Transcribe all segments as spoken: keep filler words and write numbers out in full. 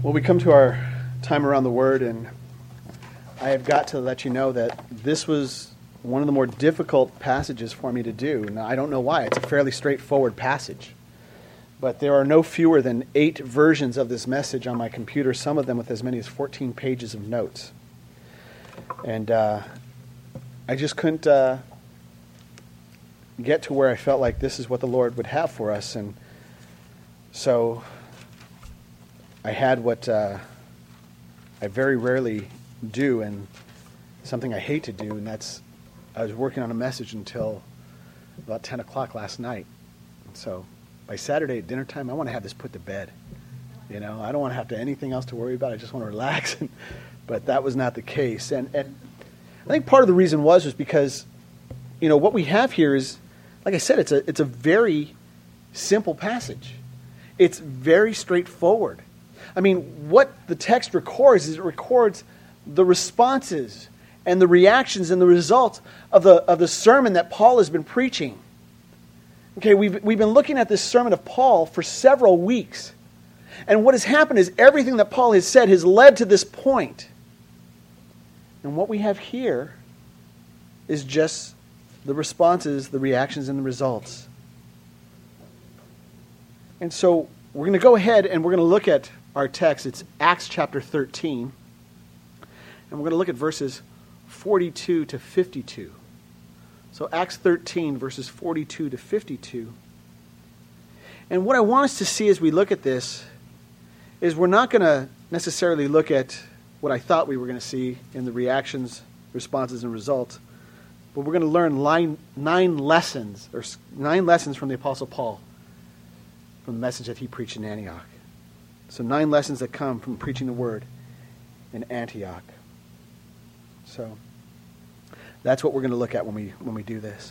Well, we come to our time around the Word, and I have got to let you know that this was one of the more difficult passages for me to do. Now, I don't know why. It's a fairly straightforward passage. But there are no fewer than eight versions of this message on my computer, some of them with as many as fourteen pages of notes. And uh, I just couldn't uh, get to where I felt like this is what the Lord would have for us. And so I had what uh, I very rarely do, and something I hate to do, and that's I was working on a message until about ten o'clock last night. So by Saturday at dinner time, I want to have this put to bed. You know, I don't want to have to anything else to worry about. I just want to relax. But that was not the case. And, and I think part of the reason was was because, you know, what we have here is, like I said, it's a it's a very simple passage. It's very straightforward. I mean, what the text records is it records the responses and the reactions and the results of the of the sermon that Paul has been preaching. Okay, we've we've been looking at this sermon of Paul for several weeks. And what has happened is everything that Paul has said has led to this point. And what we have here is just the responses, the reactions, and the results. And so we're going to go ahead and we're going to look at our text. It's Acts chapter thirteen. And we're going to look at verses forty-two to fifty-two. So Acts thirteen, verses forty-two to fifty-two. And what I want us to see as we look at this is we're not going to necessarily look at what I thought we were going to see in the reactions, responses, and results, but we're going to learn nine, nine lessons, or nine lessons from the Apostle Paul, from the message that he preached in Antioch. So nine lessons that come from preaching the word in Antioch. So that's what we're going to look at when we when we do this.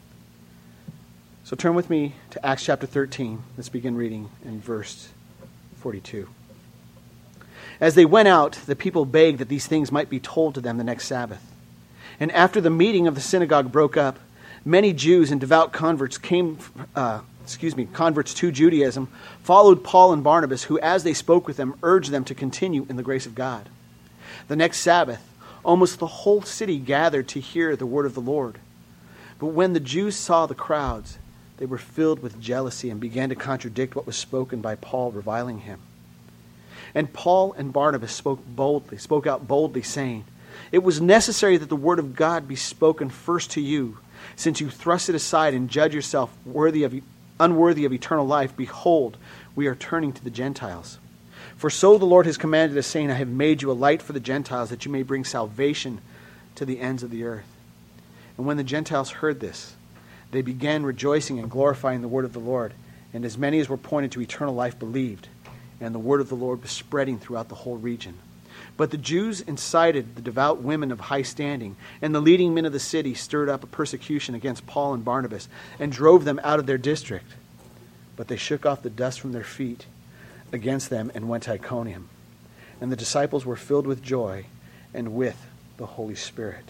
So turn with me to Acts chapter thirteen. Let's begin reading in verse forty-two. As they went out, the people begged that these things might be told to them the next Sabbath. And after the meeting of the synagogue broke up, many Jews and devout converts came, uh, excuse me, converts to Judaism, followed Paul and Barnabas, who, as they spoke with them, urged them to continue in the grace of God. The next Sabbath, almost the whole city gathered to hear the word of the Lord. But when the Jews saw the crowds, they were filled with jealousy and began to contradict what was spoken by Paul, reviling him. And Paul and Barnabas spoke boldly, spoke out boldly, saying, "It was necessary that the word of God be spoken first to you, since you thrust it aside and judge yourself worthy of, unworthy of eternal life. Behold, we are turning to the Gentiles. For so the Lord has commanded us, saying, I have made you a light for the Gentiles, that you may bring salvation to the ends of the earth." And when the Gentiles heard this, they began rejoicing and glorifying the word of the Lord. And as many as were appointed to eternal life believed. And the word of the Lord was spreading throughout the whole region. But the Jews incited the devout women of high standing, and the leading men of the city stirred up a persecution against Paul and Barnabas, and drove them out of their district. But they shook off the dust from their feet against them and went to Iconium. And the disciples were filled with joy and with the Holy Spirit.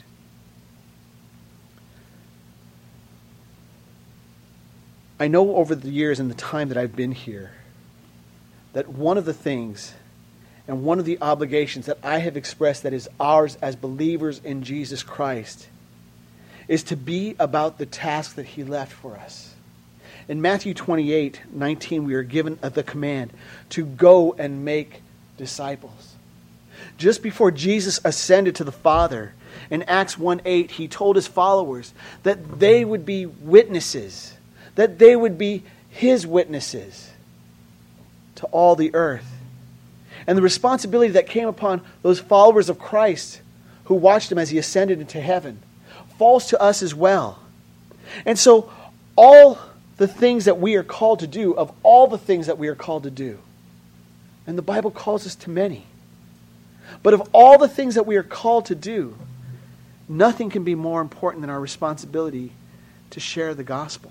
I know over the years and the time that I've been here that one of the things and one of the obligations that I have expressed that is ours as believers in Jesus Christ is to be about the task that he left for us. In Matthew twenty-eight nineteen, we are given the command to go and make disciples. Just before Jesus ascended to the Father, in Acts one eight, he told his followers that they would be witnesses, that they would be his witnesses to all the earth. And the responsibility that came upon those followers of Christ who watched him as he ascended into heaven falls to us as well. And so all the things that we are called to do, of all the things that we are called to do, and the Bible calls us to many, but of all the things that we are called to do, nothing can be more important than our responsibility to share the gospel.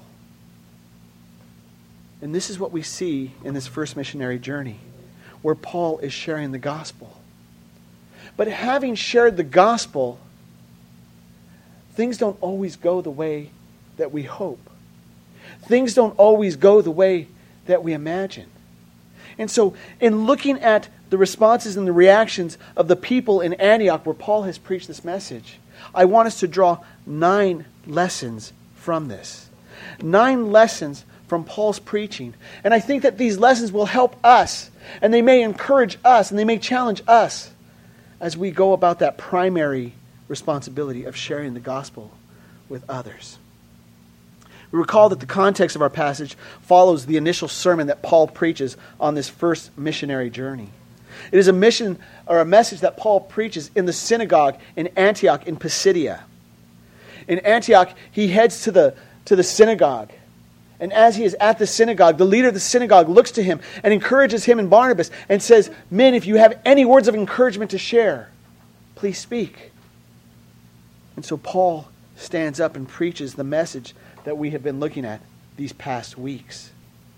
And this is what we see in this first missionary journey, where Paul is sharing the gospel. But having shared the gospel, things don't always go the way that we hope. Things don't always go the way that we imagine. And so, in looking at the responses and the reactions of the people in Antioch where Paul has preached this message, I want us to draw nine lessons from this. Nine lessons from Paul's preaching. And I think that these lessons will help us, and they may encourage us, and they may challenge us as we go about that primary responsibility of sharing the gospel with others. We recall that the context of our passage follows the initial sermon that Paul preaches on this first missionary journey. It is a mission or a message that Paul preaches in the synagogue in Antioch in Pisidia. In Antioch, he heads to the, to the synagogue. And as he is at the synagogue, the leader of the synagogue looks to him and encourages him and Barnabas and says, "Men, if you have any words of encouragement to share, please speak." And so Paul stands up and preaches the message that we have been looking at these past weeks.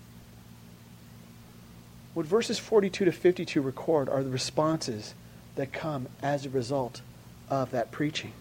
What verses forty-two to fifty-two record are the responses that come as a result of that preaching.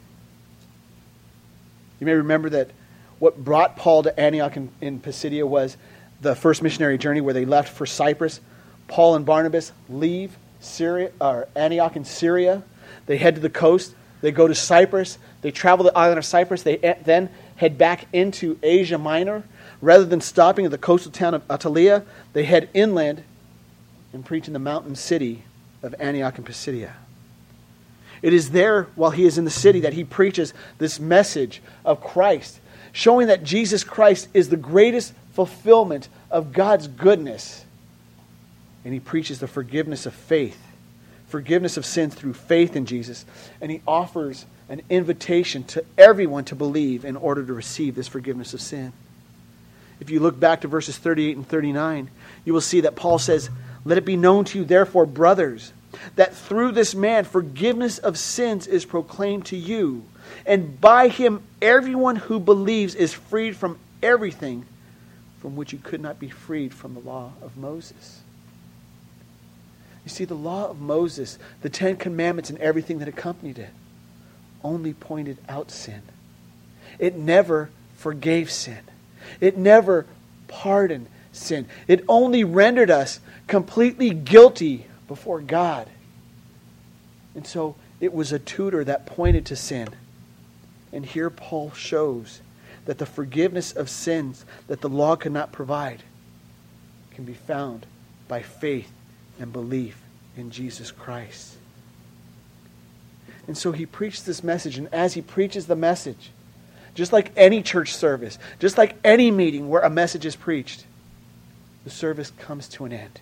You may remember that what brought Paul to Antioch in, in Pisidia was the first missionary journey where they left for Cyprus. Paul and Barnabas leave Syria, or Antioch in Syria. They head to the coast. They go to Cyprus. They travel the island of Cyprus. They then head back into Asia Minor. Rather than stopping at the coastal town of Attalia, they head inland and preach in the mountain city of Antioch and Pisidia. It is there, while he is in the city, that he preaches this message of Christ, showing that Jesus Christ is the greatest fulfillment of God's goodness. And he preaches the forgiveness of faith, forgiveness of sins through faith in Jesus. And he offers an invitation to everyone to believe in order to receive this forgiveness of sin. If you look back to verses thirty-eight and thirty-nine, you will see that Paul says, "Let it be known to you, therefore, brothers, that through this man forgiveness of sins is proclaimed to you. And by him everyone who believes is freed from everything from which you could not be freed from the law of Moses." You see, the law of Moses, the Ten Commandments and everything that accompanied it, only pointed out sin. It never forgave sin. It never pardoned sin. It only rendered us completely guilty before God. And so it was a tutor that pointed to sin. And here Paul shows that the forgiveness of sins that the law could not provide can be found by faith and belief in Jesus Christ. And so he preached this message, and as he preaches the message, just like any church service, just like any meeting where a message is preached, the service comes to an end.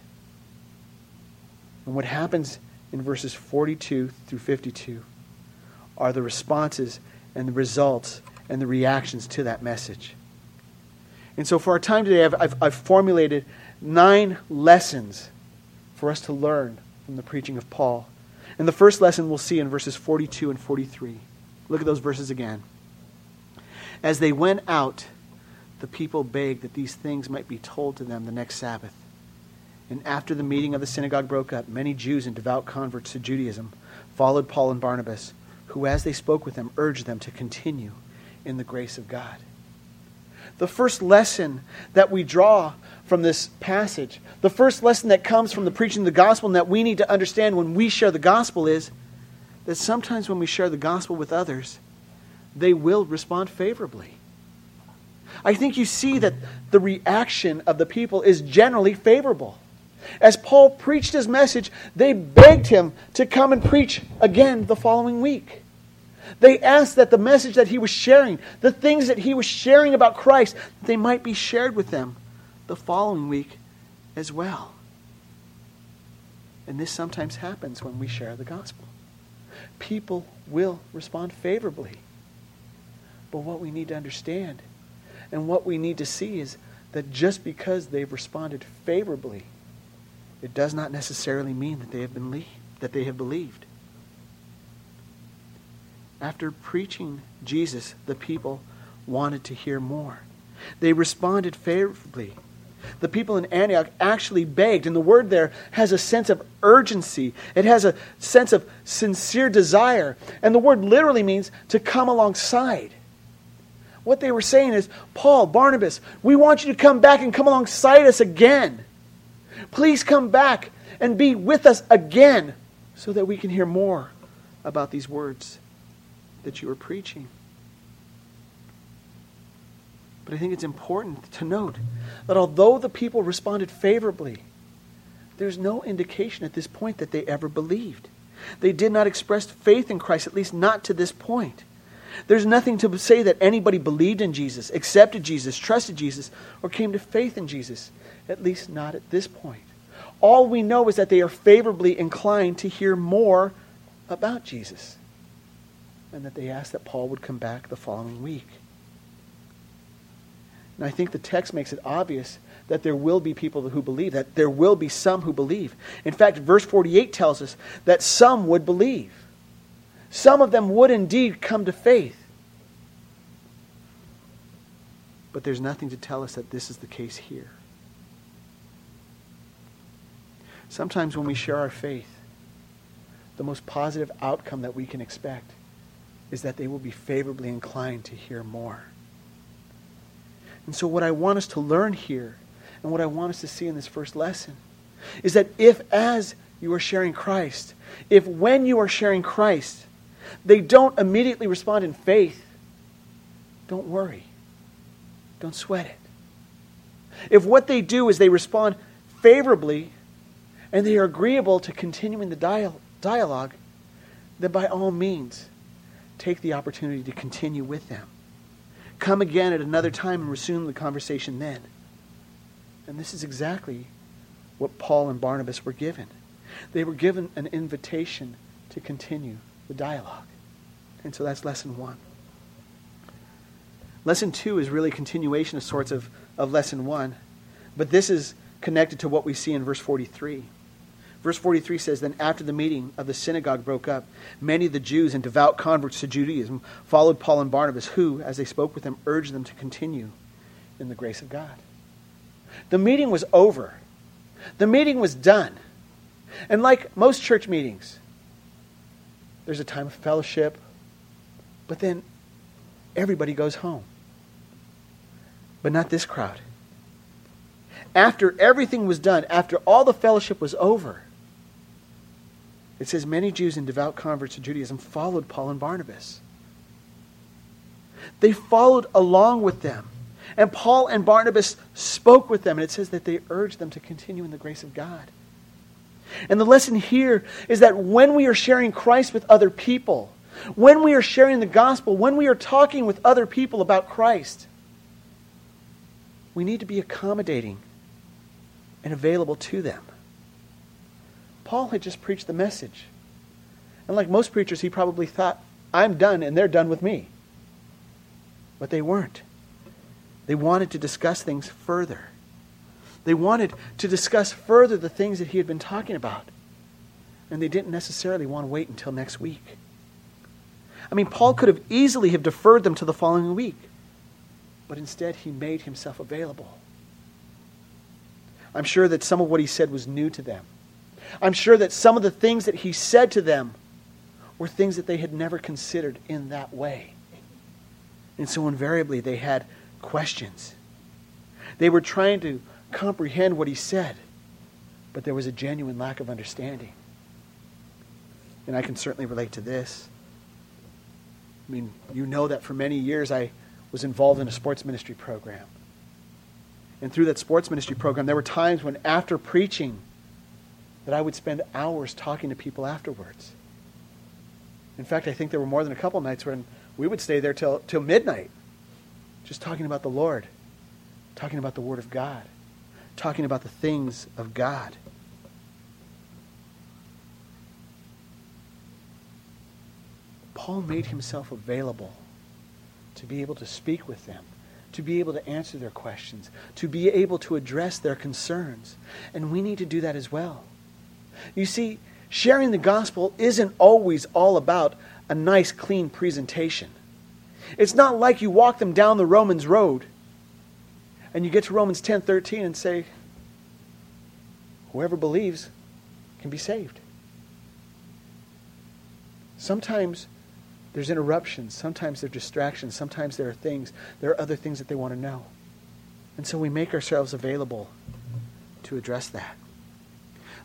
And what happens in verses forty-two through fifty-two are the responses and the results and the reactions to that message. And so for our time today, I've, I've, I've formulated nine lessons for us to learn from the preaching of Paul. And the first lesson we'll see in verses forty-two and forty-three. Look at those verses again. As they went out, the people begged that these things might be told to them the next Sabbath. And after the meeting of the synagogue broke up, many Jews and devout converts to Judaism followed Paul and Barnabas, who, as they spoke with them, urged them to continue in the grace of God. The first lesson that we draw from this passage, the first lesson that comes from the preaching of the gospel and that we need to understand when we share the gospel is that sometimes when we share the gospel with others, they will respond favorably. I think you see that the reaction of the people is generally favorable. As Paul preached his message, they begged him to come and preach again the following week. They asked that the message that he was sharing, the things that he was sharing about Christ, they might be shared with them the following week as well. And this sometimes happens when we share the gospel. People will respond favorably. But what we need to understand and what we need to see is that just because they've responded favorably, it does not necessarily mean that they have been le- that they have believed. After preaching Jesus, the people wanted to hear more. They responded favorably. The people in Antioch actually begged, and the word there has a sense of urgency. It has a sense of sincere desire. And the word literally means to come alongside. What they were saying is, Paul, Barnabas, we want you to come back and come alongside us again. Please come back and be with us again so that we can hear more about these words that you are preaching. But I think it's important to note that although the people responded favorably, there's no indication at this point that they ever believed. They did not express faith in Christ, at least not to this point. There's nothing to say that anybody believed in Jesus, accepted Jesus, trusted Jesus, or came to faith in Jesus, at least not at this point. All we know is that they are favorably inclined to hear more about Jesus, and that they asked that Paul would come back the following week. And I think the text makes it obvious that there will be people who believe, that there will be some who believe. In fact, verse forty-eight tells us that some would believe. Some of them would indeed come to faith. But there's nothing to tell us that this is the case here. Sometimes when we share our faith, the most positive outcome that we can expect is that they will be favorably inclined to hear more. And so what I want us to learn here, and what I want us to see in this first lesson, is that if as you are sharing Christ, if when you are sharing Christ, they don't immediately respond in faith, don't worry. Don't sweat it. If what they do is they respond favorably, and they are agreeable to continuing the dial- dialogue, then by all means, take the opportunity to continue with them. Come again at another time and resume the conversation then. And this is exactly what Paul and Barnabas were given. They were given an invitation to continue the dialogue. And so that's lesson one. Lesson two is really a continuation of sorts of, of lesson one. But this is connected to what we see in verse forty-three. Verse forty-three says, "Then after the meeting of the synagogue broke up, many of the Jews and devout converts to Judaism followed Paul and Barnabas, who, as they spoke with them, urged them to continue in the grace of God." The meeting was over. The meeting was done. And like most church meetings, there's a time of fellowship, but then everybody goes home. But not this crowd. After everything was done, after all the fellowship was over, it says many Jews and devout converts to Judaism followed Paul and Barnabas. They followed along with them. And Paul and Barnabas spoke with them. And it says that they urged them to continue in the grace of God. And the lesson here is that when we are sharing Christ with other people, when we are sharing the gospel, when we are talking with other people about Christ, we need to be accommodating and available to them. Paul had just preached the message. And like most preachers, he probably thought, I'm done and they're done with me. But they weren't. They wanted to discuss things further. They wanted to discuss further the things that he had been talking about. And they didn't necessarily want to wait until next week. I mean, Paul could have easily have deferred them to the following week. But instead, he made himself available. I'm sure that some of what he said was new to them. I'm sure that some of the things that he said to them were things that they had never considered in that way. And so invariably they had questions. They were trying to comprehend what he said, but there was a genuine lack of understanding. And I can certainly relate to this. I mean, you know that for many years I was involved in a sports ministry program. And through that sports ministry program, there were times when after preaching that I would spend hours talking to people afterwards. In fact, I think there were more than a couple nights when we would stay there till, till midnight, just talking about the Lord, talking about the Word of God, talking about the things of God. Paul made himself available to be able to speak with them, to be able to answer their questions, to be able to address their concerns. And we need to do that as well. You see, sharing the gospel isn't always all about a nice, clean presentation. It's not like you walk them down the Romans road and you get to Romans ten thirteen and say, whoever believes can be saved. Sometimes there's interruptions. Sometimes there are distractions. Sometimes there are things. There are other things that they want to know. And so we make ourselves available to address that.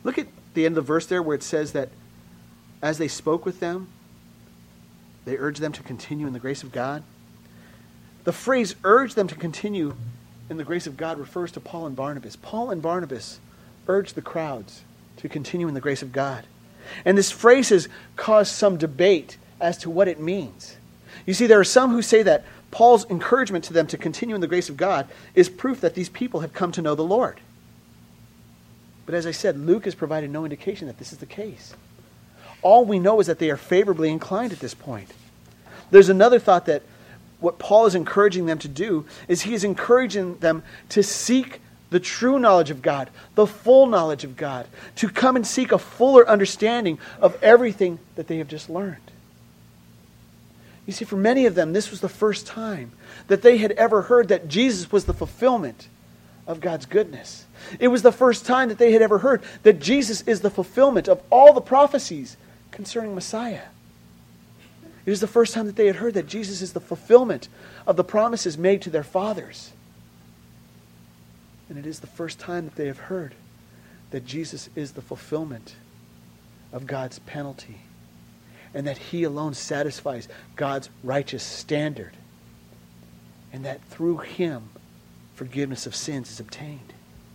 Look at the end of the verse there where it says that as they spoke with them, they urged them to continue in the grace of God. The phrase urge them to continue in the grace of God refers to Paul and Barnabas. Paul and Barnabas urged the crowds to continue in the grace of God. And this phrase has caused some debate as to what it means. You see, there are some who say that Paul's encouragement to them to continue in the grace of God is proof that these people have come to know the Lord. But as I said, Luke has provided no indication that this is the case. All we know is that they are favorably inclined at this point. There's another thought that what Paul is encouraging them to do is he is encouraging them to seek the true knowledge of God, the full knowledge of God, to come and seek a fuller understanding of everything that they have just learned. You see, for many of them, this was the first time that they had ever heard that Jesus was the fulfillment of God's goodness. It was the first time that they had ever heard that Jesus is the fulfillment of all the prophecies concerning Messiah. It was the first time that they had heard that Jesus is the fulfillment of the promises made to their fathers. And it is the first time that they have heard that Jesus is the fulfillment of God's penalty, and that He alone satisfies God's righteous standard, and that through Him forgiveness of sins is obtained.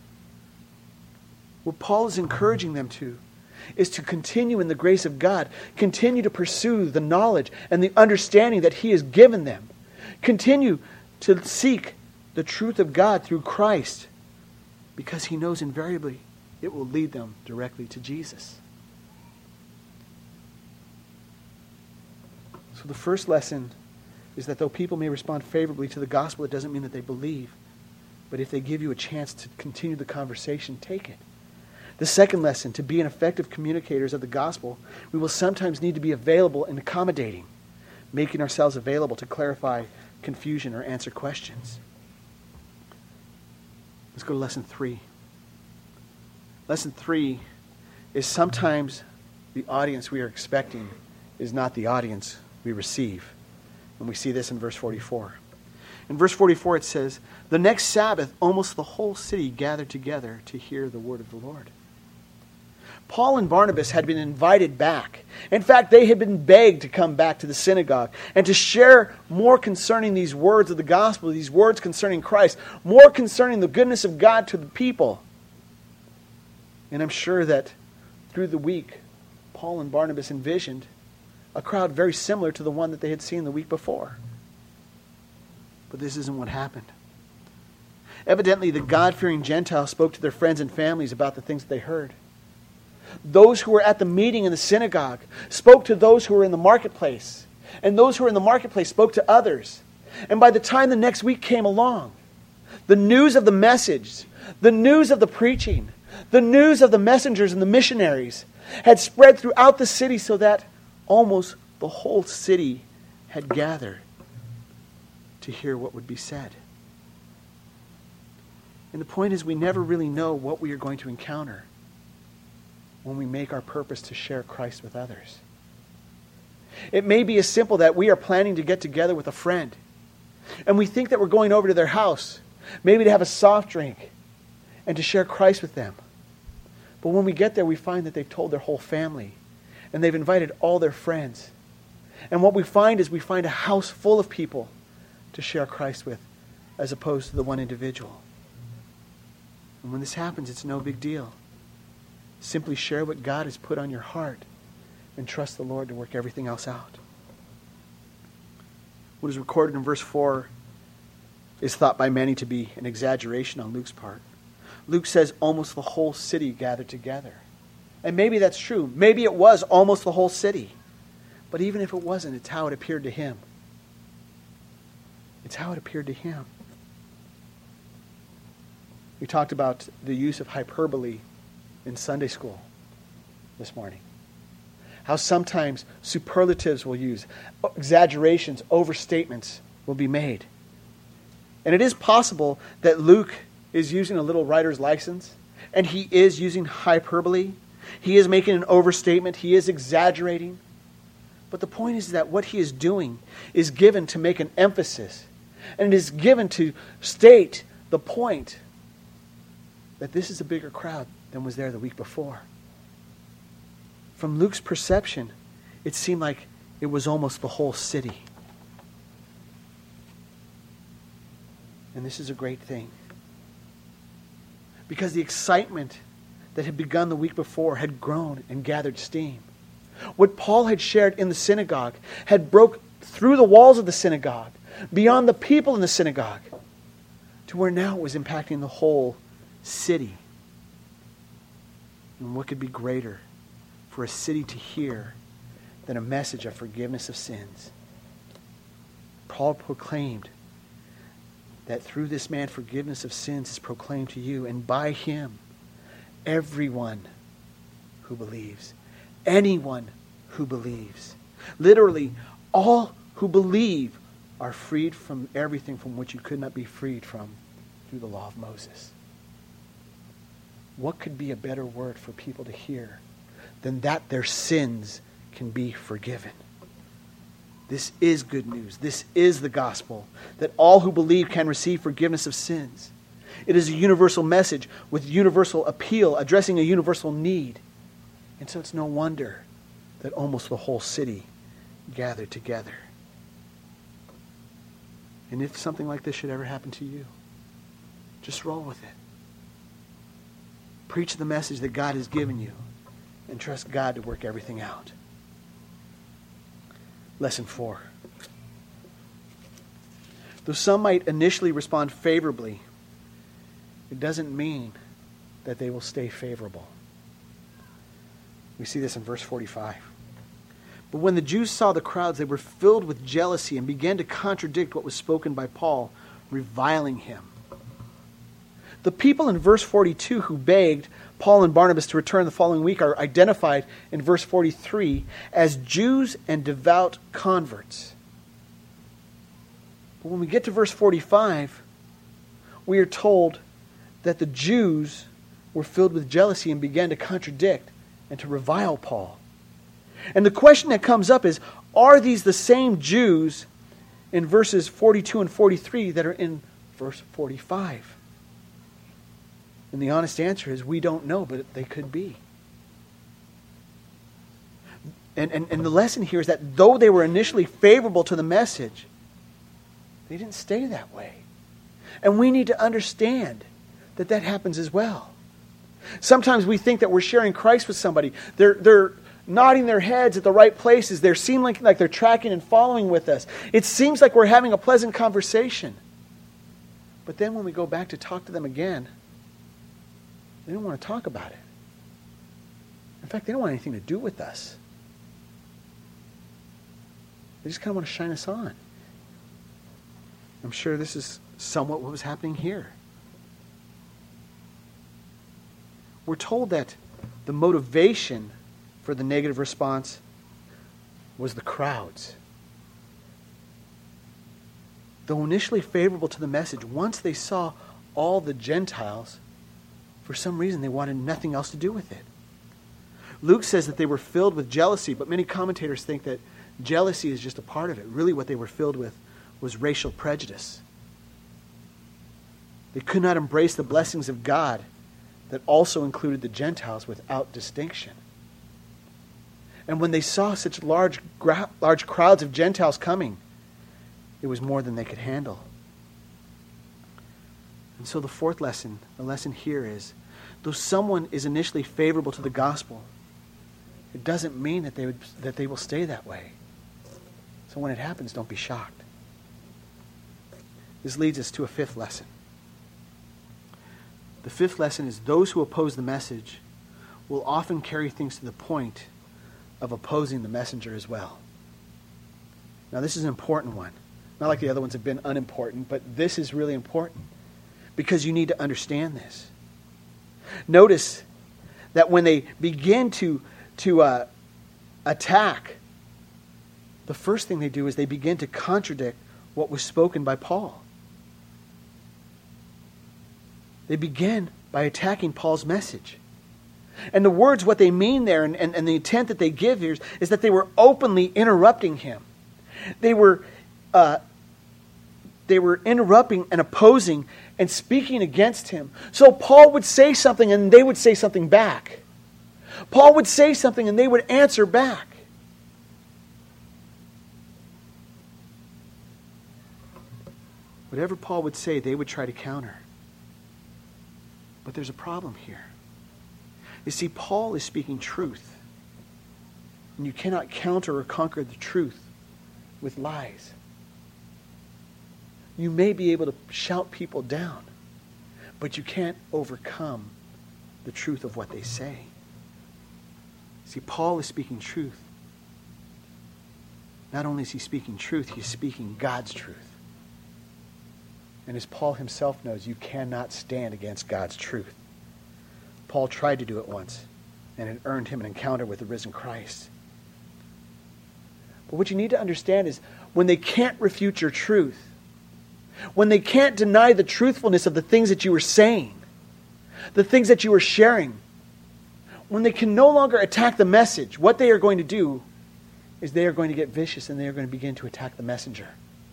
What Paul is encouraging them to is to continue in the grace of God, continue to pursue the knowledge and the understanding that He has given them, continue to seek the truth of God through Christ, because He knows invariably it will lead them directly to Jesus. So the first lesson is that though people may respond favorably to the gospel, it doesn't mean that they believe. But if they give you a chance to continue the conversation, take it. The second lesson, to be an effective communicators of the gospel, we will sometimes need to be available and accommodating, making ourselves available to clarify confusion or answer questions. Let's go to lesson three. Lesson three is sometimes the audience we are expecting is not the audience we receive. And we see this in verse forty-four. In verse forty-four it says, "The next Sabbath almost the whole city gathered together to hear the word of the Lord." Paul and Barnabas had been invited back. In fact, they had been begged to come back to the synagogue and to share more concerning these words of the gospel, these words concerning Christ, more concerning the goodness of God to the people. And I'm sure that through the week, Paul and Barnabas envisioned a crowd very similar to the one that they had seen the week before. But this isn't what happened. Evidently, the God-fearing Gentiles spoke to their friends and families about the things that they heard. Those who were at the meeting in the synagogue spoke to those who were in the marketplace. And those who were in the marketplace spoke to others. And by the time the next week came along, the news of the message, the news of the preaching, the news of the messengers and the missionaries had spread throughout the city so that almost the whole city had gathered to hear what would be said. And the point is, we never really know what we are going to encounter when we make our purpose to share Christ with others. It may be as simple that we are planning to get together with a friend, and we think that we're going over to their house, maybe to have a soft drink, and to share Christ with them. But when we get there, we find that they've told their whole family, and they've invited all their friends. And what we find is we find a house full of people to share Christ with, as opposed to the one individual. And when this happens, it's no big deal. Simply share what God has put on your heart and trust the Lord to work everything else out. What is recorded in verse four is thought by many to be an exaggeration on Luke's part. Luke says almost the whole city gathered together. And maybe that's true. Maybe it was almost the whole city. But even if it wasn't, it's how it appeared to him. It's how it appeared to him. We talked about the use of hyperbole in Sunday school this morning. How sometimes superlatives will use, exaggerations, overstatements will be made. And it is possible that Luke is using a little writer's license, and he is using hyperbole. He is making an overstatement. He is exaggerating. But the point is that what he is doing is given to make an emphasis, and it is given to state the point that this is a bigger crowd than was there the week before. from Luke's perception, it seemed like it was almost the whole city. And this is a great thing. Because the excitement that had begun the week before had grown and gathered steam. What Paul had shared in the synagogue had broke through the walls of the synagogue, beyond the people in the synagogue, to where now it was impacting the whole city. And what could be greater for a city to hear than a message of forgiveness of sins? Paul proclaimed that through this man forgiveness of sins is proclaimed to you, and by him everyone who believes, anyone who believes, literally all who believe are freed from everything from which you could not be freed from through the law of Moses. What could be a better word for people to hear than that their sins can be forgiven? This is good news. This is the gospel, that all who believe can receive forgiveness of sins. It is a universal message with universal appeal, addressing a universal need. And so it's no wonder that almost the whole city gathered together. And if something like this should ever happen to you, just roll with it. Preach the message that God has given you and trust God to work everything out. Lesson four. Though some might initially respond favorably, it doesn't mean that they will stay favorable. We see this in verse forty-five. But when the Jews saw the crowds, they were filled with jealousy and began to contradict what was spoken by Paul, reviling him. The people in verse forty-two who begged Paul and Barnabas to return the following week are identified in verse forty-three as Jews and devout converts. But when we get to verse forty-five, we are told that the Jews were filled with jealousy and began to contradict and to revile Paul. And the question that comes up is, are these the same Jews in verses forty-two and forty-three that are in verse forty-five? And the honest answer is we don't know, but they could be. And, and, and the lesson here is that though they were initially favorable to the message, they didn't stay that way. And we need to understand that that happens as well. Sometimes we think that we're sharing Christ with somebody. They're, they're nodding their heads at the right places. They seem like, like they're tracking and following with us. It seems like we're having a pleasant conversation. But then when we go back to talk to them again, they don't want to talk about it. In fact, they don't want anything to do with us. They just kind of want to shine us on. I'm sure this is somewhat what was happening here. We're told that the motivation for the negative response was the crowds. Though initially favorable to the message, once they saw all the Gentiles, for some reason they wanted nothing else to do with it. Luke says that they were filled with jealousy, but many commentators think that jealousy is just a part of it. Really what they were filled with was racial prejudice. They could not embrace the blessings of God that also included the Gentiles without distinction. And when they saw such large, gra- large crowds of Gentiles coming, it was more than they could handle. And so the fourth lesson, the lesson here is, though someone is initially favorable to the gospel, it doesn't mean that they would, that they will stay that way. So when it happens, don't be shocked. This leads us to a fifth lesson. The fifth lesson is those who oppose the message will often carry things to the point of opposing the messenger as well. Now this is an important one. Not like the other ones have been unimportant, but this is really important because you need to understand this. Notice that when they begin to, to uh, attack, the first thing they do is they begin to contradict what was spoken by Paul. They begin by attacking Paul's message. And the words, what they mean there, and, and, and the intent that they give here is, is that they were openly interrupting him. They were, uh, they were interrupting and opposing and speaking against him. So Paul would say something and they would say something back. Paul would say something and they would answer back. Whatever Paul would say, they would try to counter. But there's a problem here. You see, Paul is speaking truth. And you cannot counter or conquer the truth with lies. You may be able to shout people down, but you can't overcome the truth of what they say. See, Paul is speaking truth. Not only is he speaking truth, he's speaking God's truth. And as Paul himself knows, you cannot stand against God's truth. Paul tried to do it once, and it earned him an encounter with the risen Christ. But what you need to understand is when they can't refute your truth, when they can't deny the truthfulness of the things that you were saying, the things that you were sharing, when they can no longer attack the message, what they are going to do is they are going to get vicious and they are going to begin to attack the messenger.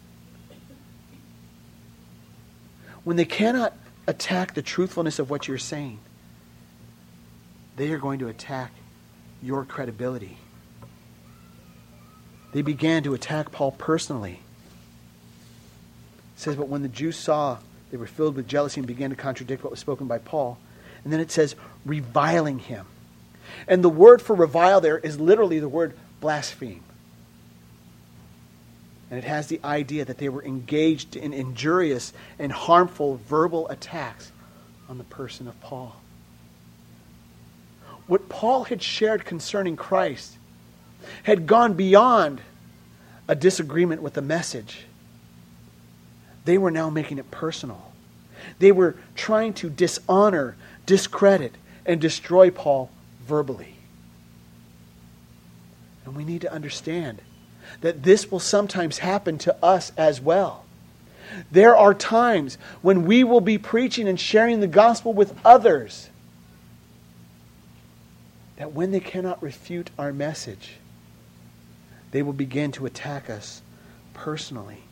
When they cannot attack the truthfulness of what you're saying, they are going to attack your credibility. They began to attack Paul personally. It says, but when the Jews saw, they were filled with jealousy and began to contradict what was spoken by Paul. And then it says, reviling him. And the word for revile there is literally the word blaspheme. And it has the idea that they were engaged in injurious and harmful verbal attacks on the person of Paul. What Paul had shared concerning Christ had gone beyond a disagreement with the message. They were now making it personal. They were trying to dishonor, discredit, and destroy Paul verbally. And we need to understand that this will sometimes happen to us as well. There are times when we will be preaching and sharing the gospel with others that when they cannot refute our message, they will begin to attack us personally.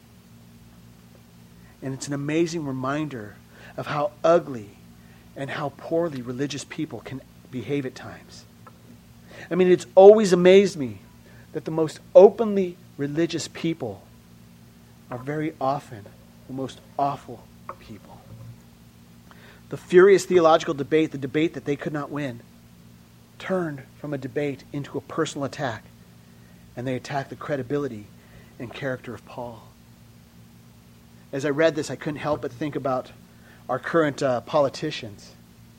And it's an amazing reminder of how ugly and how poorly religious people can behave at times. I mean, it's always amazed me that the most openly religious people are very often the most awful people. The furious theological debate, the debate that they could not win, turned from a debate into a personal attack, and they attacked the credibility and character of Paul. As I read this, I couldn't help but think about our current uh, politicians.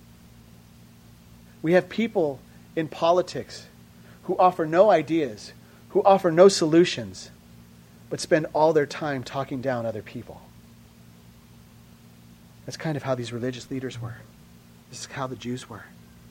We have people in politics who offer no ideas, who offer no solutions, but spend all their time talking down other people. That's kind of how these religious leaders were. This is how the Jews were.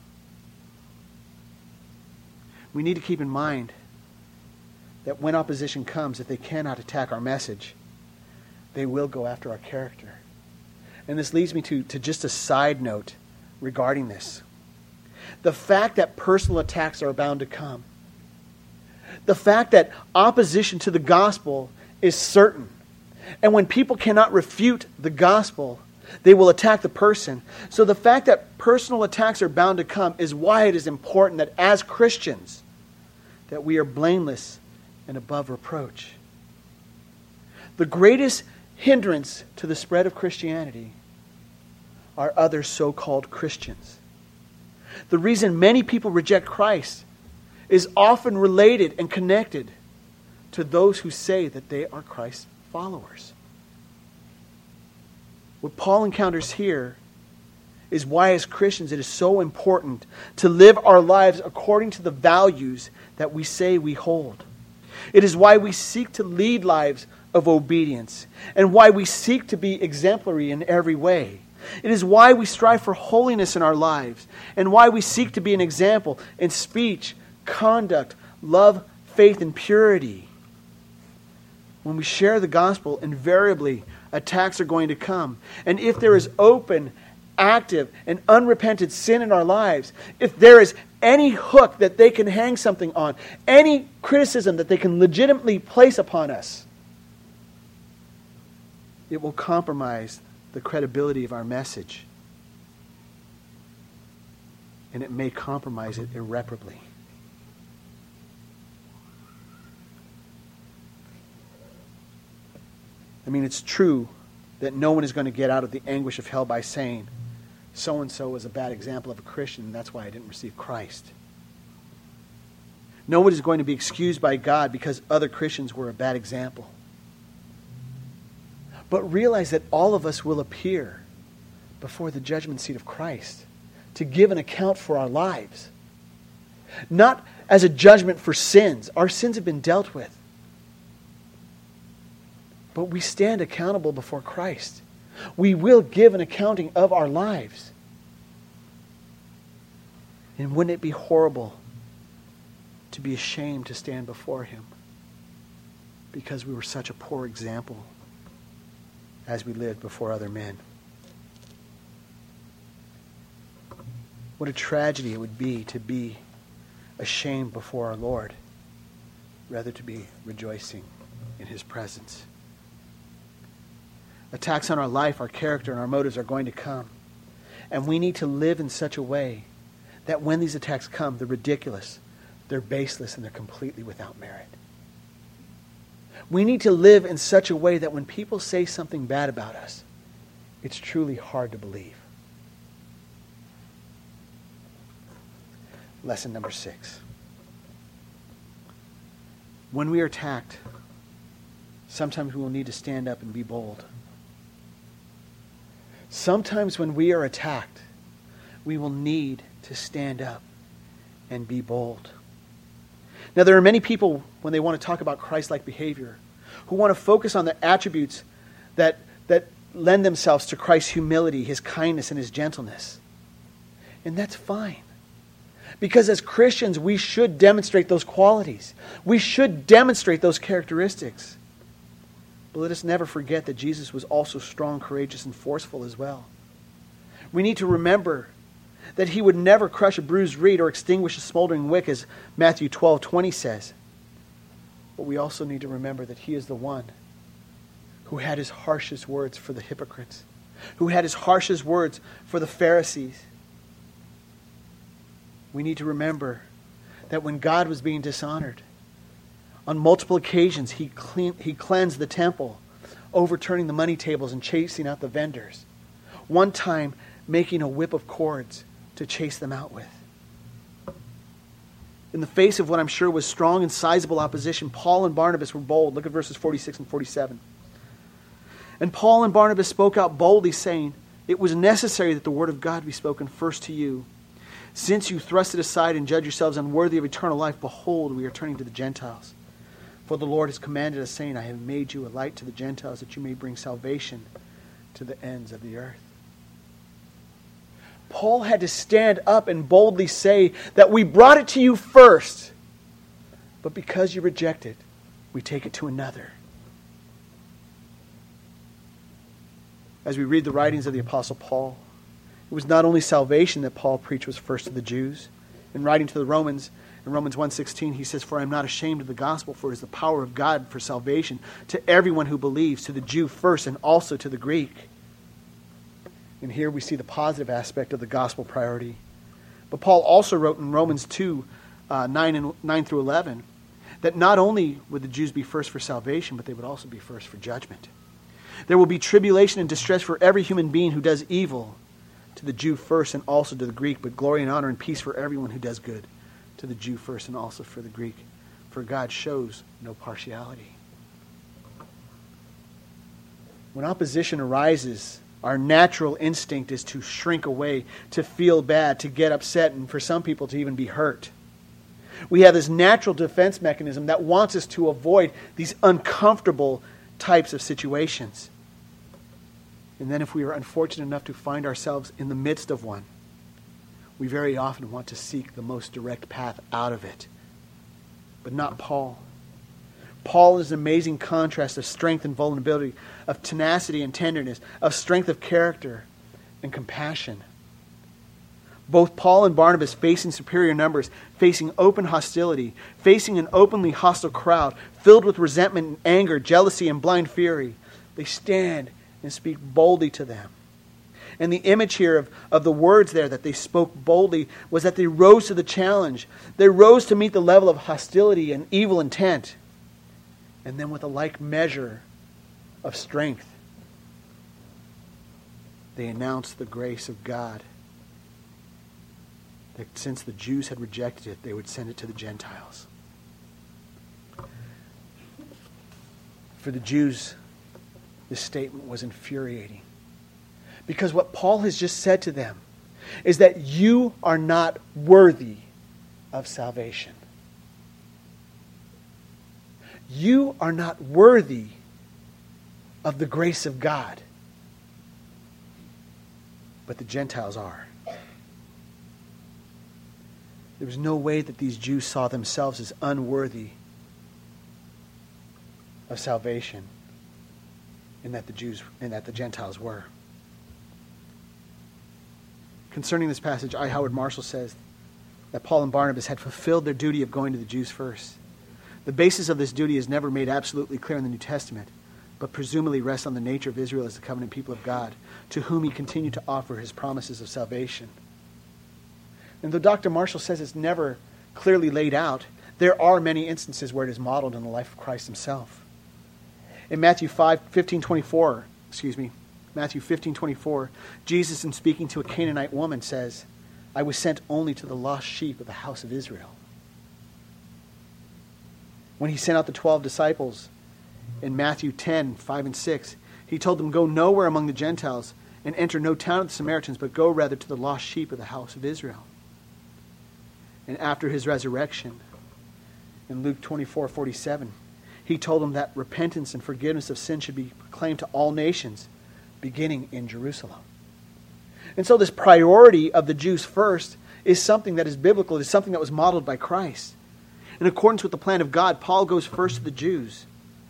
We need to keep in mind that when opposition comes, if they cannot attack our message, they will go after our character. And this leads me to, to just a side note regarding this. The fact that personal attacks are bound to come. The fact that opposition to the gospel is certain. And when people cannot refute the gospel, they will attack the person. So the fact that personal attacks are bound to come is why it is important that as Christians, that we are blameless and above reproach. The greatest hindrance to the spread of Christianity are other so-called Christians. The reason many people reject Christ is often related and connected to those who say that they are Christ's followers. What Paul encounters here is why as Christians it is so important to live our lives according to the values that we say we hold. It is why we seek to lead lives of obedience and why we seek to be exemplary in every way. It is why we strive for holiness in our lives and why we seek to be an example in speech, conduct, love, faith, and purity. When we share the gospel, invariably attacks are going to come. And if there is open, active, and unrepented sin in our lives, if there is any hook that they can hang something on, any criticism that they can legitimately place upon us, it will compromise the credibility of our message. and it may compromise it irreparably. I mean, it's true that no one is going to get out of the anguish of hell by saying, so-and-so was a bad example of a Christian, and that's why I didn't receive Christ. No one is going to be excused by God because other Christians were a bad example. But realize that all of us will appear before the judgment seat of Christ to give an account for our lives. Not as a judgment for sins. Our sins have been dealt with. But we stand accountable before Christ. We will give an accounting of our lives. And wouldn't it be horrible to be ashamed to stand before Him because we were such a poor example as we lived before other men? What a tragedy it would be to be ashamed before our Lord, rather to be rejoicing in His presence. Attacks on our life, our character, and our motives are going to come. And we need to live in such a way that when these attacks come, they're ridiculous, they're baseless, and they're completely without merit. We need to live in such a way that when people say something bad about us, it's truly hard to believe. Lesson number six. When we are attacked, sometimes we will need to stand up and be bold. Sometimes when we are attacked, we will need to stand up and be bold. Now, there are many people, when they want to talk about Christ-like behavior, who want to focus on the attributes that, that lend themselves to Christ's humility, His kindness, and His gentleness. And that's fine. Because as Christians, we should demonstrate those qualities. We should demonstrate those characteristics. But let us never forget that Jesus was also strong, courageous, and forceful as well. We need to remember that He would never crush a bruised reed or extinguish a smoldering wick, as Matthew twelve twenty says. But we also need to remember that He is the one who had His harshest words for the hypocrites, who had His harshest words for the Pharisees. We need to remember that when God was being dishonored, on multiple occasions, he, clean, he cleansed the temple, overturning the money tables and chasing out the vendors. One time, making a whip of cords to chase them out with. In the face of what I'm sure was strong and sizable opposition, Paul and Barnabas were bold. Look at verses forty-six and forty-seven. And Paul and Barnabas spoke out boldly, saying, "It was necessary that the word of God be spoken first to you. Since you thrust it aside and judge yourselves unworthy of eternal life, behold, we are turning to the Gentiles. For the Lord has commanded us, saying, I have made you a light to the Gentiles, that you may bring salvation to the ends of the earth." Paul had to stand up and boldly say that we brought it to you first, but because you reject it, we take it to another. As we read the writings of the Apostle Paul, it was not only salvation that Paul preached was first to the Jews. In writing to the Romans, in Romans one sixteen, he says, "For I am not ashamed of the gospel, for it is the power of God for salvation to everyone who believes, to the Jew first and also to the Greek." And here we see the positive aspect of the gospel priority. But Paul also wrote in Romans two, uh, nine, and, nine through eleven, that not only would the Jews be first for salvation, but they would also be first for judgment. There will be tribulation and distress for every human being who does evil, to the Jew first and also to the Greek, but glory and honor and peace for everyone who does good, to the Jew first and also for the Greek. For God shows no partiality. When opposition arises, our natural instinct is to shrink away, to feel bad, to get upset, and for some people to even be hurt. We have this natural defense mechanism that wants us to avoid these uncomfortable types of situations. And then if we are unfortunate enough to find ourselves in the midst of one, we very often want to seek the most direct path out of it. But not Paul. Paul is an amazing contrast of strength and vulnerability, of tenacity and tenderness, of strength of character and compassion. Both Paul and Barnabas, facing superior numbers, facing open hostility, facing an openly hostile crowd, filled with resentment and anger, jealousy and blind fury, they stand and speak boldly to them. And the image here of, of the words there that they spoke boldly was that they rose to the challenge. They rose to meet the level of hostility and evil intent. And then with a like measure of strength, they announced the grace of God. That since the Jews had rejected it, they would send it to the Gentiles. For the Jews, this statement was infuriating. Because what Paul has just said to them is that you are not worthy of salvation. You are not worthy of the grace of God. But the Gentiles are. There was no way that these Jews saw themselves as unworthy of salvation, and that the Jews and that the Gentiles were. Concerning this passage, I. Howard Marshall says that Paul and Barnabas had fulfilled their duty of going to the Jews first. The basis of this duty is never made absolutely clear in the New Testament, but presumably rests on the nature of Israel as the covenant people of God, to whom he continued to offer his promises of salvation. And though Doctor Marshall says it's never clearly laid out, there are many instances where it is modeled in the life of Christ himself. In Matthew five, fifteen, twenty-four, excuse me, Matthew fifteen, twenty-four, Jesus, in speaking to a Canaanite woman, says, I was sent only to the lost sheep of the house of Israel. When he sent out the twelve disciples in Matthew ten, five and six, he told them, go nowhere among the Gentiles and enter no town of the Samaritans, but go rather to the lost sheep of the house of Israel. And after his resurrection, in Luke twenty-four, forty-seven, he told them that repentance and forgiveness of sin should be proclaimed to all nations, beginning in Jerusalem. And so this priority of the Jews first is something that is biblical. It is something that was modeled by Christ. In accordance with the plan of God, Paul goes first to the Jews.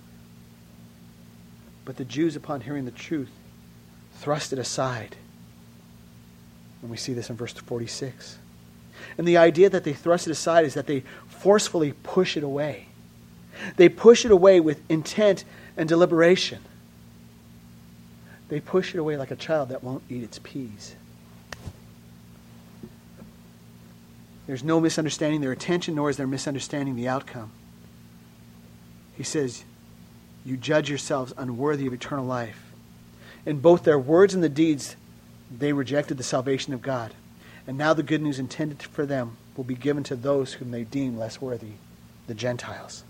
But the Jews, upon hearing the truth, thrust it aside. And we see this in verse forty-six. And the idea that they thrust it aside is that they forcefully push it away. They push it away with intent and deliberation. They push it away like a child that won't eat its peas. There's no misunderstanding their attention, nor is there misunderstanding the outcome. He says, you judge yourselves unworthy of eternal life. In both their words and the deeds, they rejected the salvation of God. And now the good news intended for them will be given to those whom they deem less worthy, the Gentiles.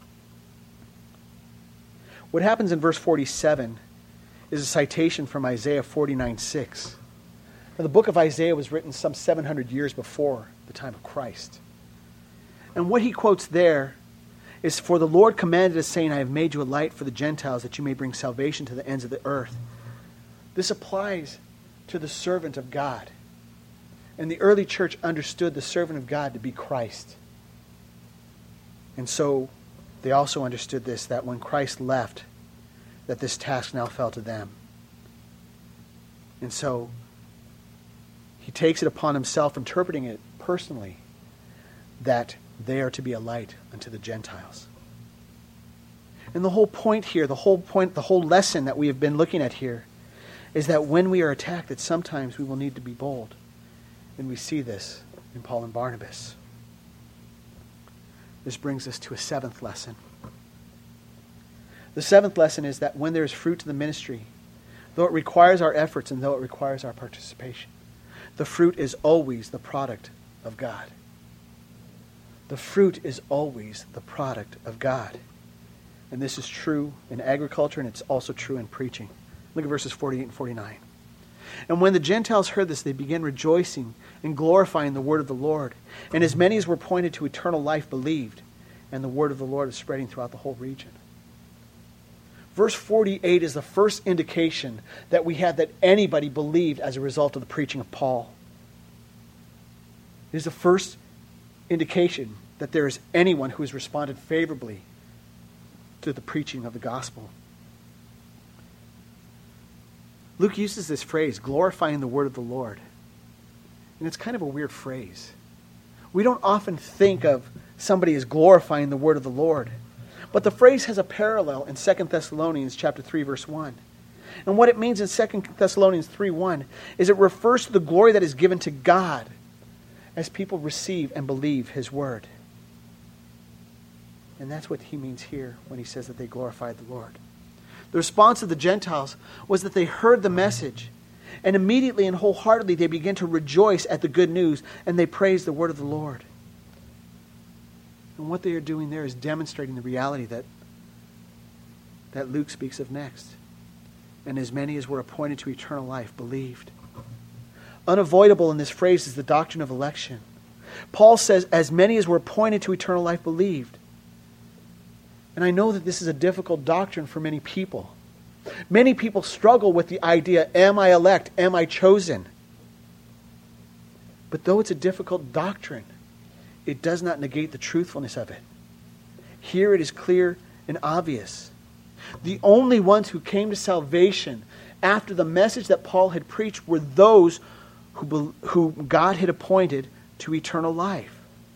What happens in verse forty-seven is a citation from Isaiah forty-nine, six. Now, the book of Isaiah was written some seven hundred years before the time of Christ. And what he quotes there is, for the Lord commanded us, saying, I have made you a light for the Gentiles, that you may bring salvation to the ends of the earth. This applies to the servant of God. And the early church understood the servant of God to be Christ. And so they also understood this, that when Christ left, that this task now fell to them. And so he takes it upon himself, interpreting it personally, that they are to be a light unto the Gentiles. And the whole point here, the whole point, the whole lesson that we have been looking at here, is that when we are attacked, that sometimes we will need to be bold. And we see this in Paul and Barnabas. This brings us to a seventh lesson. The seventh lesson is that when there is fruit to the ministry, though it requires our efforts and though it requires our participation, the fruit is always the product of God. The fruit is always the product of God. And this is true in agriculture, and it's also true in preaching. Look at verses forty-eight and forty-nine. And when the Gentiles heard this, they began rejoicing and glorifying the word of the Lord. And as many as were appointed to eternal life believed, and the word of the Lord is spreading throughout the whole region. Verse forty-eight is the first indication that we have that anybody believed as a result of the preaching of Paul. It is the first indication that there is anyone who has responded favorably to the preaching of the gospel. Luke uses this phrase, glorifying the word of the Lord. And it's kind of a weird phrase. We don't often think of somebody as glorifying the word of the Lord. But the phrase has a parallel in Second Thessalonians chapter three, verse one. And what it means in Second Thessalonians three one is it refers to the glory that is given to God as people receive and believe his word. And that's what he means here when he says that they glorified the Lord. The response of the Gentiles was that they heard the message, and immediately and wholeheartedly they began to rejoice at the good news, and they praised the word of the Lord. And what they are doing there is demonstrating the reality that, that Luke speaks of next. And as many as were appointed to eternal life believed. Unavoidable in this phrase is the doctrine of election. Paul says, as many as were appointed to eternal life believed. And I know that this is a difficult doctrine for many people. Many people struggle with the idea, am I elect? Am I chosen? But though it's a difficult doctrine, it does not negate the truthfulness of it. Here it is clear and obvious. The only ones who came to salvation after the message that Paul had preached were those who, who God had appointed to eternal life.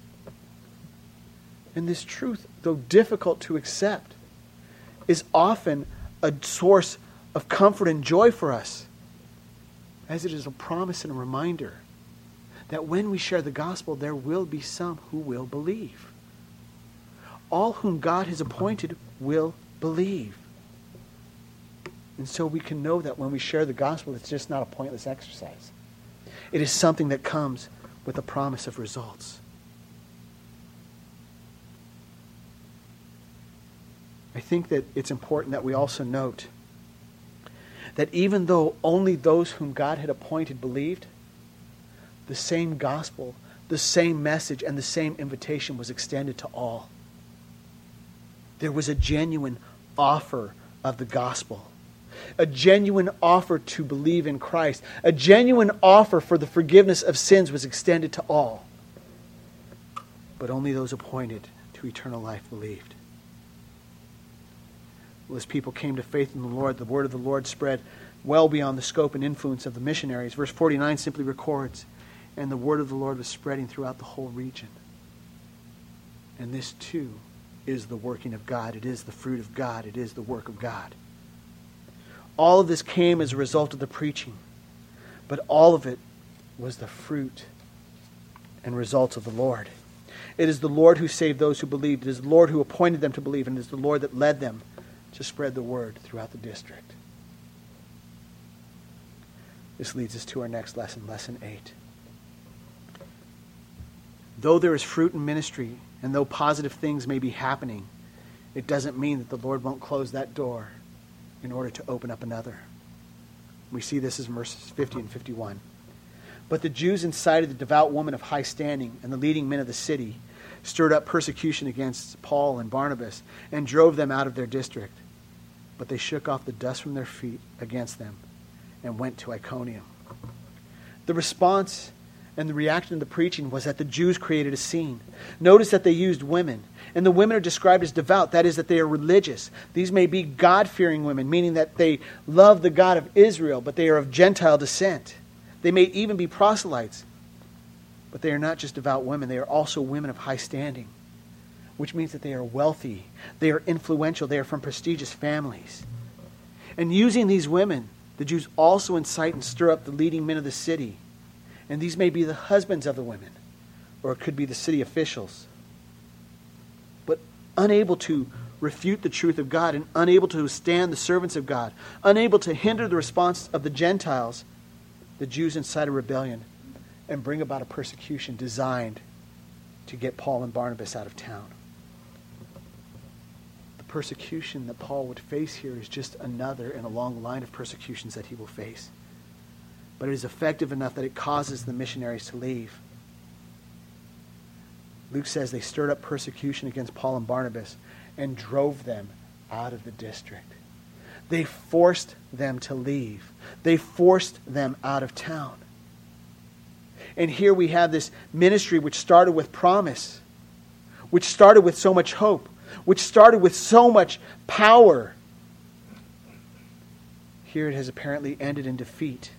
And this truth, though difficult to accept, is often a source of comfort and joy for us, as it is a promise and a reminder that when we share the gospel, there will be some who will believe. All whom God has appointed will believe. And so we can know that when we share the gospel, it's just not a pointless exercise. It is something that comes with a promise of results. I think that it's important that we also note that even though only those whom God had appointed believed, the same gospel, the same message, and the same invitation was extended to all. There was a genuine offer of the gospel, a genuine offer to believe in Christ, a genuine offer for the forgiveness of sins was extended to all. But only those appointed to eternal life believed. Well, as people came to faith in the Lord, the word of the Lord spread well beyond the scope and influence of the missionaries. Verse forty-nine simply records, and the word of the Lord was spreading throughout the whole region. And this too is the working of God. It is the fruit of God. It is the work of God. All of this came as a result of the preaching, but all of it was the fruit and results of the Lord. It is the Lord who saved those who believed. It is the Lord who appointed them to believe, and it is the Lord that led them to spread the word throughout the district. This leads us to our next lesson, lesson eight. Though there is fruit in ministry, and though positive things may be happening, it doesn't mean that the Lord won't close that door in order to open up another. We see this as verses fifty and fifty-one. But the Jews incited the devout woman of high standing and the leading men of the city, stirred up persecution against Paul and Barnabas, and drove them out of their district. But they shook off the dust from their feet against them and went to Iconium. The response and the reaction to the preaching was that the Jews created a scene. Notice that they used women. And the women are described as devout. That is, that they are religious. These may be God-fearing women, meaning that they love the God of Israel, but they are of Gentile descent. They may even be proselytes. But they are not just devout women. They are also women of high standing, which means that they are wealthy. They are influential. They are from prestigious families. And using these women, the Jews also incite and stir up the leading men of the city. And these may be the husbands of the women, or it could be the city officials. But unable to refute the truth of God and unable to withstand the servants of God, unable to hinder the response of the Gentiles, the Jews incite a rebellion and bring about a persecution designed to get Paul and Barnabas out of town. The persecution that Paul would face here is just another in a long line of persecutions that he will face. But it is effective enough that it causes the missionaries to leave. Luke says they stirred up persecution against Paul and Barnabas and drove them out of the district. They forced them to leave. They forced them out of town. And here we have this ministry which started with promise, which started with so much hope, which started with so much power. Here it has apparently ended in defeat,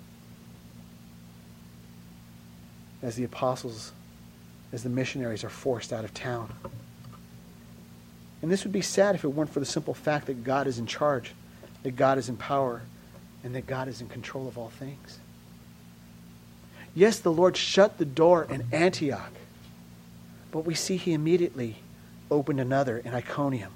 as the apostles, as the missionaries are forced out of town. And this would be sad if it weren't for the simple fact that God is in charge that God is in power and that God is in control of all things. Yes, the Lord shut the door in Antioch, but we see he immediately opened another in Iconium.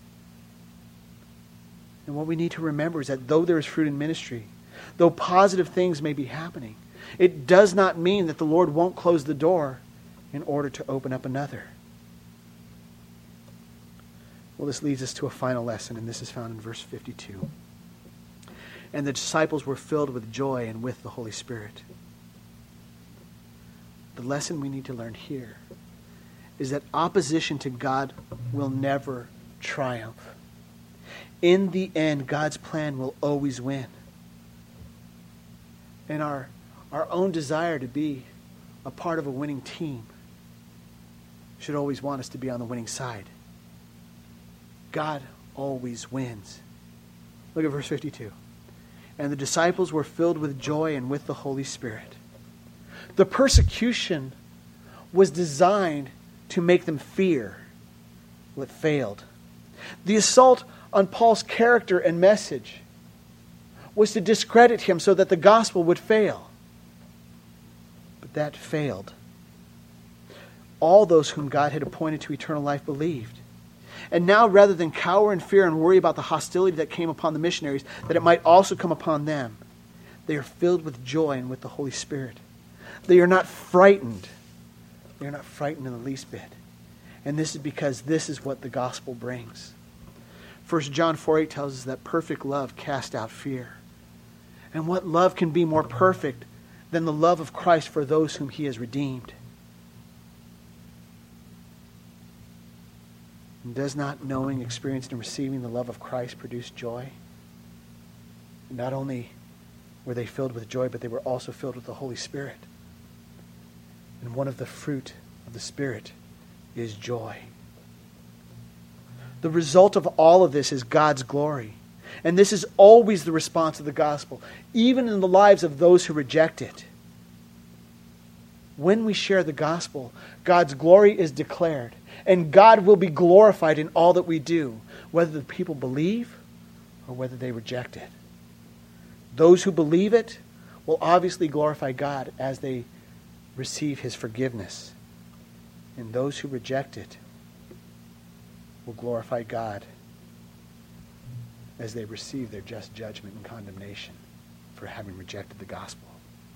And what we need to remember is that though there is fruit in ministry, though positive things may be happening, it does not mean that the Lord won't close the door in order to open up another. Well, this leads us to a final lesson, and this is found in verse fifty-two. And the disciples were filled with joy and with the Holy Spirit. The lesson we need to learn here is that opposition to God will never triumph. In the end, God's plan will always win. And our, our own desire to be a part of a winning team should always want us to be on the winning side. God always wins. Look at verse fifty-two. And the disciples were filled with joy and with the Holy Spirit. The persecution was designed to make them fear. Well, it failed. The assault on Paul's character and message was to discredit him so that the gospel would fail. But that failed. All those whom God had appointed to eternal life believed. And now, rather than cower in fear and worry about the hostility that came upon the missionaries, that it might also come upon them, they are filled with joy and with the Holy Spirit. They are not frightened. They are not frightened in the least bit. And this is because this is what the gospel brings. First John four eight tells us that perfect love casts out fear. And what love can be more perfect than the love of Christ for those whom he has redeemed? And does not knowing, experiencing, and receiving the love of Christ produce joy? Not only were they filled with joy, but they were also filled with the Holy Spirit. And one of the fruit of the Spirit is joy. The result of all of this is God's glory. And this is always the response of the gospel, even in the lives of those who reject it. When we share the gospel, God's glory is declared. And God will be glorified in all that we do, whether the people believe or whether they reject it. Those who believe it will obviously glorify God as they receive his forgiveness. And those who reject it will glorify God as they receive their just judgment and condemnation for having rejected the gospel.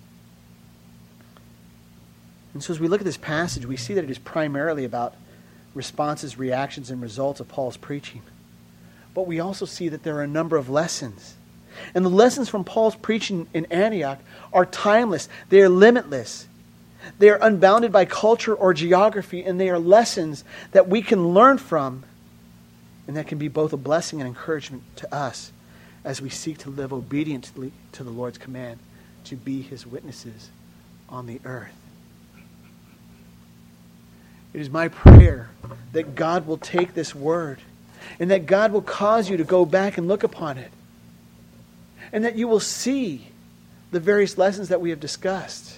And so as we look at this passage, we see that it is primarily about responses, reactions, and results of Paul's preaching. But we also see that there are a number of lessons. And the lessons from Paul's preaching in Antioch are timeless. They are limitless. They are unbounded by culture or geography, and they are lessons that we can learn from, and that can be both a blessing and encouragement to us as we seek to live obediently to the Lord's command to be his witnesses on the earth. It is my prayer that God will take this word and that God will cause you to go back and look upon it, and that you will see the various lessons that we have discussed.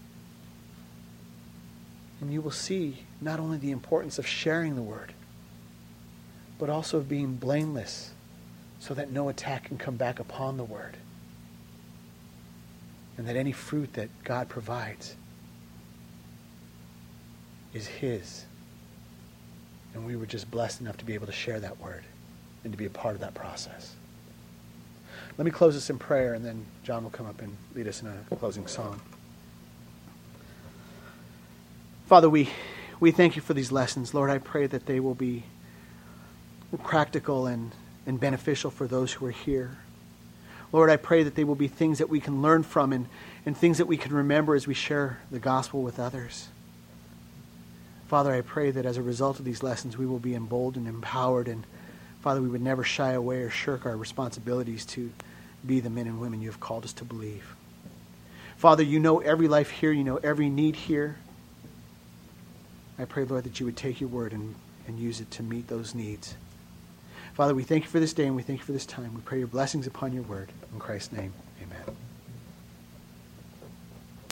And you will see not only the importance of sharing the word, but also of being blameless so that no attack can come back upon the word. And that any fruit that God provides is his. And we were just blessed enough to be able to share that word and to be a part of that process. Let me close this in prayer, and then John will come up and lead us in a closing song. Father, we, we thank you for these lessons. Lord, I pray that they will be practical and, and beneficial for those who are here. Lord, I pray that they will be things that we can learn from and, and things that we can remember as we share the gospel with others. Father, I pray that as a result of these lessons, we will be emboldened and empowered, and Father, we would never shy away or shirk our responsibilities to be the men and women you have called us to believe. Father, you know every life here. You know every need here. I pray, Lord, that you would take your word and, and use it to meet those needs. Father, we thank you for this day and we thank you for this time. We pray your blessings upon your word. In Christ's name, amen.